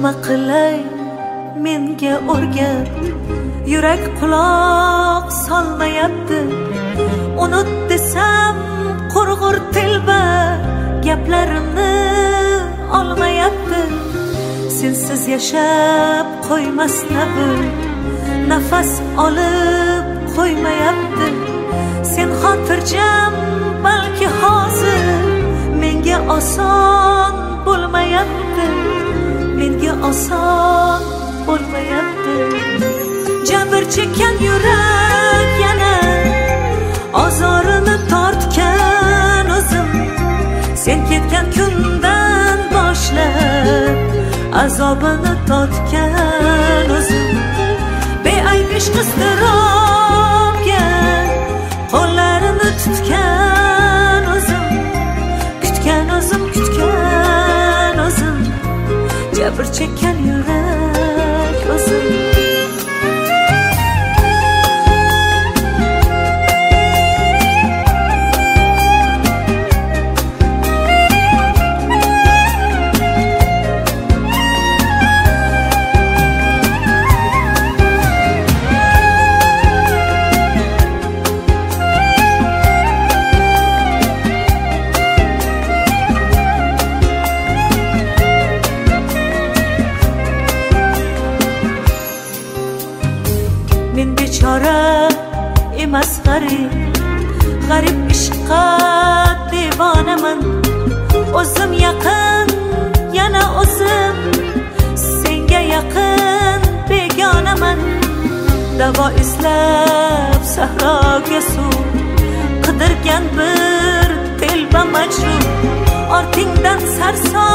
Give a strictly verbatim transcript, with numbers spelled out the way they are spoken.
nima qilay menga o'rgat, yurak quloq solmayapti. Unut desam qurg'ur telba gaplarimni olmayapti. Sensiz yashab qo'ymasna bu nafas olib qo'ymayapti. Sen xotirjam balki hozir menga oson bo'lmayapti, menga oson bo'lmayapti. Jabr chekkan yurak yana ozorini tortgan o'zim. Sen ketgan kundan boshlab azobini tortgan o'zim. Beayb ishq iztirobga qo'llarini tutgan o'zim. Kutgan o'zim, kutgan o'zim. Jabr chekkan yurak o'zim. Men bechora emas g'arib, g'arib ishqqa devonaman. O'zim yaqin, yana o'zim senga yaqin begonaman. Davo izlab sahroga suv qidirgan bir telba majruh. Ortingdan sarson